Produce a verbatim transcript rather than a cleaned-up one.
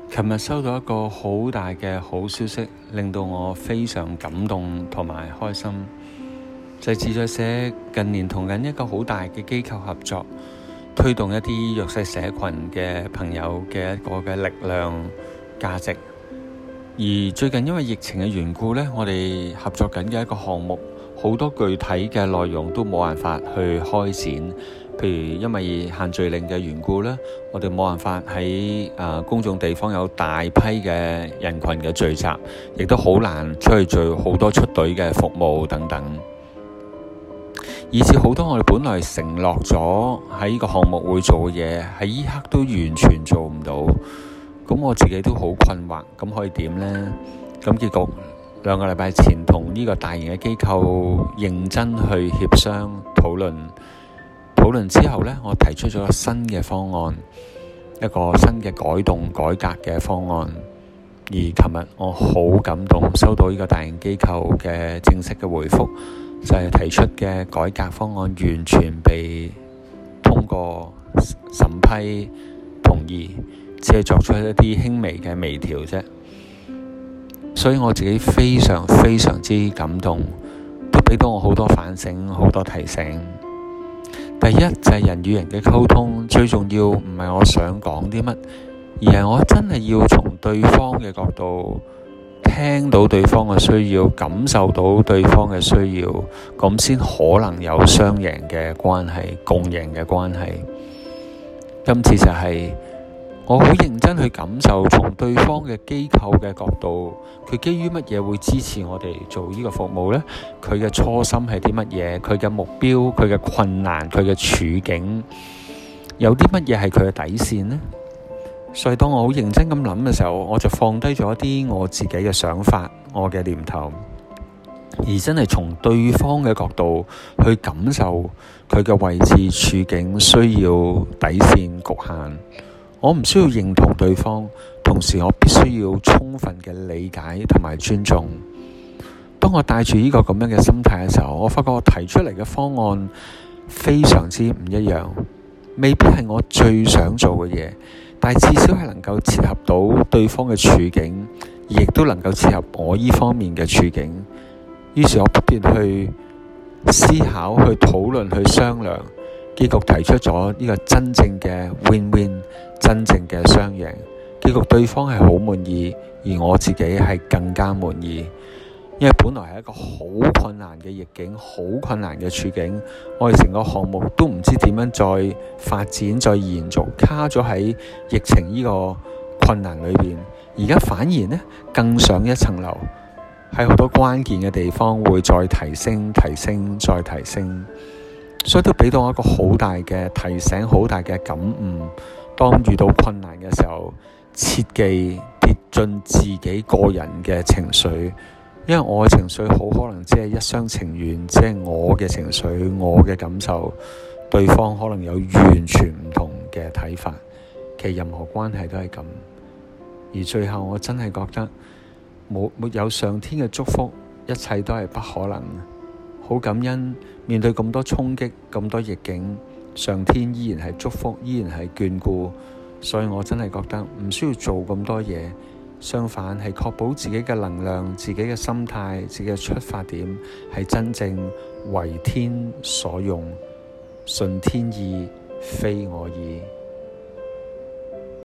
琴日收到一個好大嘅好消息，令到我非常感動同埋開心。就係自在社近年同緊一個好大嘅機構合作，推動一啲弱勢社群嘅朋友嘅一個嘅力量價值。而最近因為疫情嘅緣故呢，我哋合作緊嘅一個項目，好多具體嘅內容都冇辦法去開展。譬如因為限聚令嘅緣故咧，我哋冇辦法喺誒公眾地方有大批嘅人群嘅聚集，亦都好難出去做好多出隊嘅服務等等，以至好多我哋本來承諾咗喺呢個項目會做嘅嘢，喺依刻都完全做唔到。咁我自己都好困惑，咁可以點呢？咁結局兩個禮拜前同呢個大型嘅機構認真去協商討論。討論之後呢，我提出咗個新嘅方案，一個新嘅改動改革嘅方案。而琴日我好感動，收到呢個大型機構嘅正式嘅回覆，就係提出嘅改革方案完全被通過審批同意，只係作出一啲輕微嘅微調啫。所以我自己非常非常之感動，都俾到我好多反省，好多提醒。第一就係人與人嘅溝通，最重要唔係我想講啲乜，而係我真係要從對方嘅角度聽到對方嘅需要，感受到對方嘅需要，咁先可能有雙贏嘅關係，共贏嘅關係。今次就係我好認真去感受，從對方嘅機構嘅角度，佢基於乜嘢會支持我哋做呢個服務呢？佢嘅初心係啲乜嘢？佢嘅目標、佢嘅困難、佢嘅處境，有啲乜嘢係佢嘅底線呢？所以當我好認真咁諗嘅時候，我就放低咗一啲我自己嘅想法、我嘅念頭，而真係從對方嘅角度去感受佢嘅位置、處境、需要、底線、局限。我唔需要認同對方，同時我必須要充分嘅理解同埋尊重。當我帶住呢個咁樣嘅心態嘅時候，我發覺我提出嚟嘅方案非常之唔一樣，未必係我最想做嘅嘢，但係至少係能夠切合到對方嘅處境，亦都能夠切合我呢方面嘅處境。於是我不斷去思考、去討論、去商量，結局提出咗呢個真正嘅 win-win， 真正嘅雙贏。結局對方係好滿意，而我自己係更加滿意。因為本來係一個好困難嘅逆境，好困難嘅處境，我哋成個項目都唔知點樣再發展、再延續，卡咗喺疫情呢個困難裏邊。而家反而呢，更上一層樓，喺好多關鍵嘅地方會再提升、提升、再提升。所以都俾到我一個好大嘅提醒，好大嘅感悟。當遇到困難嘅時候，切忌跌進自己個人嘅情緒，因為我嘅情緒好可能只係一廂情願，只係我嘅情緒、我嘅感受，對方可能有完全唔同嘅睇法。其實任何關係都係咁，而最後我真係覺得冇沒有上天嘅祝福，一切都係不可能。好感恩面對咁多衝擊、咁多逆境，上天依然係祝福，依然係眷顧。所以我真係覺得唔需要做咁多嘢，相反係確保自己嘅能量、自己嘅心態、自己嘅出發點係真正為天所用，順天意，非我意。